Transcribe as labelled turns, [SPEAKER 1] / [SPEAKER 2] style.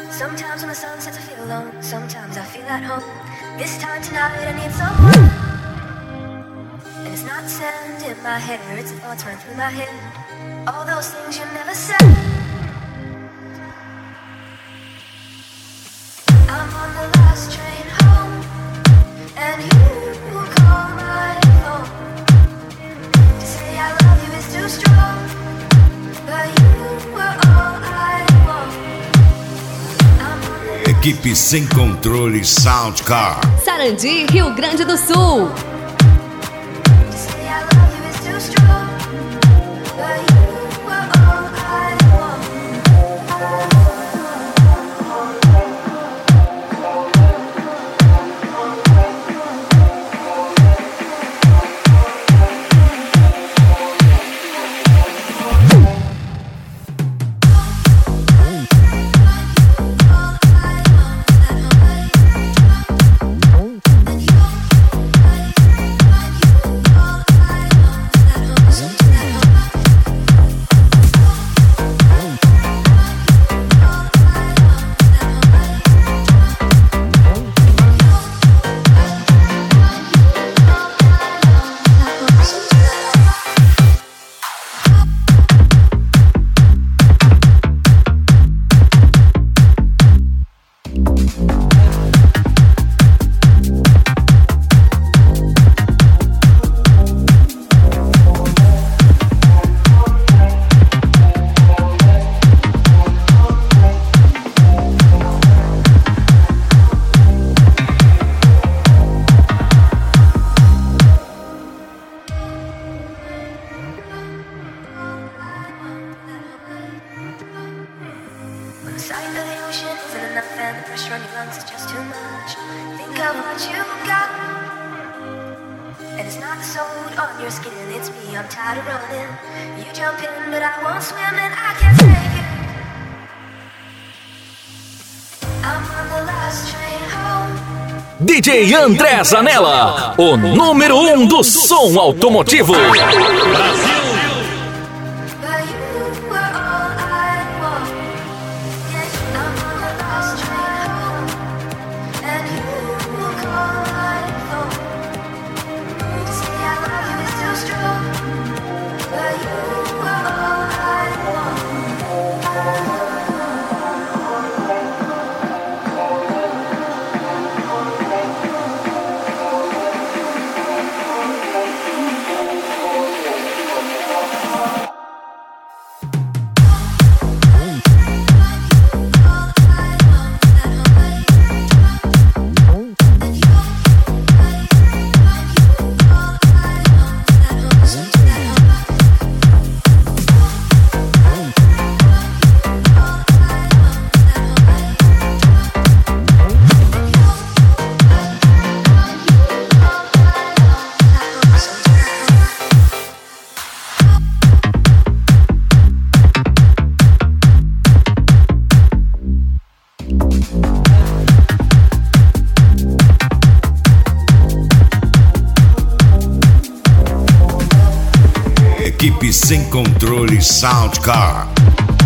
[SPEAKER 1] Sometimes when the sun sets I feel alone. Sometimes I feel at home. This time tonight I need someone. And it's not sand in my hair, it's the thoughts run through my head. All those things you never said. I'm on the last train home, and you call my phone. To say I love you is too strong, but you were all I want.
[SPEAKER 2] Equipe Sem Controle Soundcar.
[SPEAKER 3] Sarandi, Rio Grande do Sul.
[SPEAKER 4] DJ André Zanella, o número 1 do som automotivo. Brasil!
[SPEAKER 2] Equipe Sem Controle Soundcar.